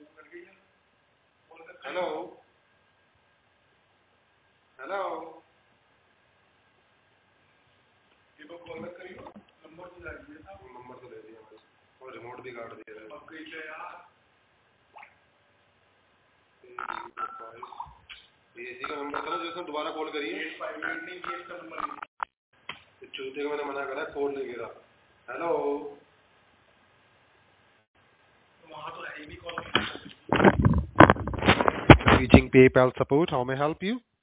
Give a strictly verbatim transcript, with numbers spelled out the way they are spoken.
Hello hello number तो number तो ले दिया मैंने और रिमोट भी काट दिया ये इसी का नंबर था ना जिसने दोबारा कॉल करिए चूते को मैंने मना करा कॉल नहीं गिरा हेलो वहाँ तो है ही नहीं call Reaching PayPal support, how may I help you?